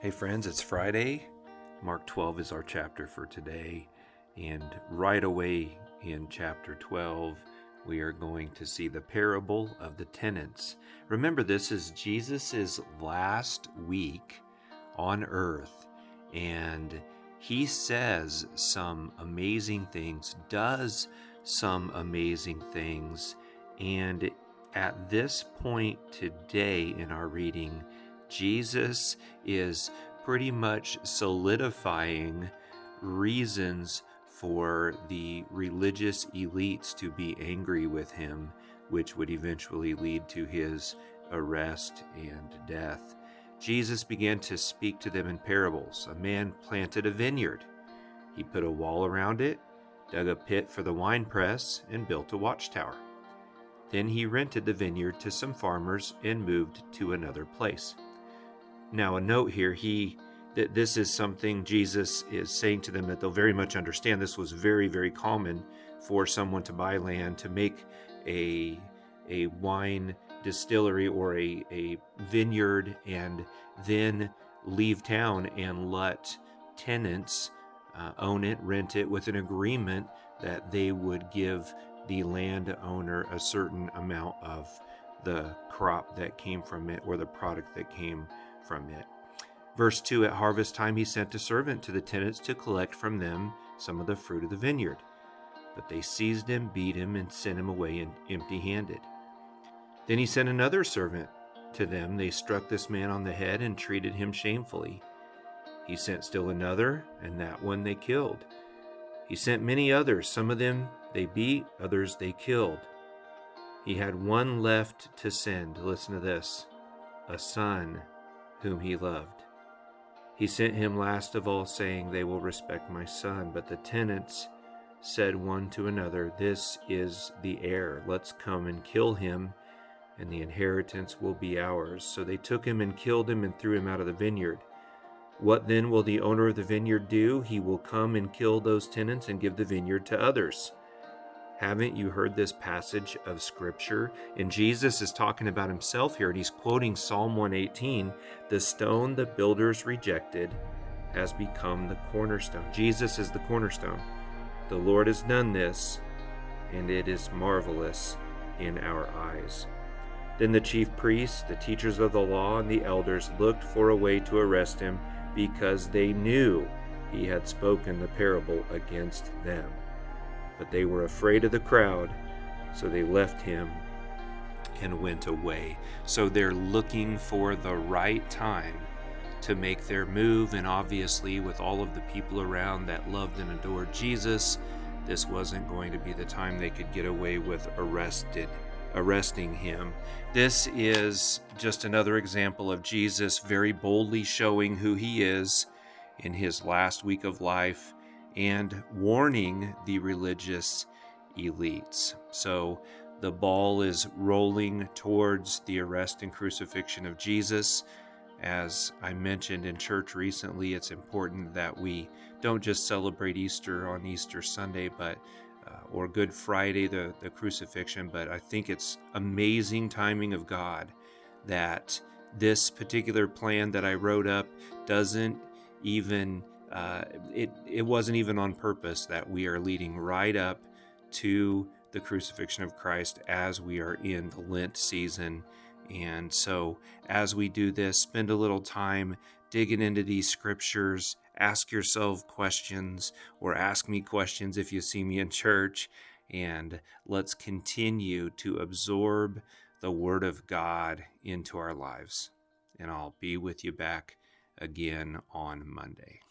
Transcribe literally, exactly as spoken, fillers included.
Hey friends, it's Friday. Mark twelve is our chapter for today. And right away in chapter twelve, we are going to see the parable of the tenants. Remember, this is Jesus' last week on earth. And he says some amazing things, does some amazing things. And at this point today in our reading, Jesus is pretty much solidifying reasons for the religious elites to be angry with him, which would eventually lead to his arrest and death. Jesus began to speak to them in parables. A man planted a vineyard. He put a wall around it, dug a pit for the winepress, and built a watchtower. Then he rented the vineyard to some farmers and moved to another place. Now, a note here, he that this is something Jesus is saying to them that they'll very much understand. This was very, very common for someone to buy land to make a a wine distillery or a, a vineyard and then leave town and let tenants uh, own it, rent it with an agreement that they would give the landowner a certain amount of the crop that came from it or the product that came from it. Verse two, at harvest time he sent a servant to the tenants to collect from them some of the fruit of the vineyard. But they seized him, beat him, and sent him away empty-handed. Then he sent another servant to them. They struck this man on the head and treated him shamefully. He sent still another, and that one they killed. He sent many others. Some of them they beat, others they killed. He had one left to send. Listen to this. A son whom he loved. He sent him last of all, saying, they will respect my son. But the tenants said one to another, this is the heir. Let's come and kill him, and the inheritance will be ours. So they took him and killed him and threw him out of the vineyard. What then will the owner of the vineyard do? He will come and kill those tenants and give the vineyard to others. Haven't you heard this passage of Scripture? And Jesus is talking about himself here, and he's quoting Psalm one eighteen. The stone the builders rejected has become the cornerstone. Jesus is the cornerstone. The Lord has done this, and it is marvelous in our eyes. Then the chief priests, the teachers of the law, and the elders looked for a way to arrest him, because they knew he had spoken the parable against them. But they were afraid of the crowd, so they left him and went away. So they're looking for the right time to make their move, and obviously with all of the people around that loved and adored Jesus, this wasn't going to be the time they could get away with arrested, arresting him. This is just another example of Jesus very boldly showing who he is in his last week of life, and warning the religious elites. So the ball is rolling towards the arrest and crucifixion of Jesus. As I mentioned in church recently, it's important that we don't just celebrate Easter on Easter Sunday, but uh, or Good Friday, the, the crucifixion, but I think it's amazing timing of God that this particular plan that I wrote up doesn't even Uh, it, it wasn't even on purpose that we are leading right up to the crucifixion of Christ as we are in the Lent season. And so as we do this, spend a little time digging into these scriptures, ask yourself questions, or ask me questions if you see me in church, and let's continue to absorb the Word of God into our lives. And I'll be with you back again on Monday.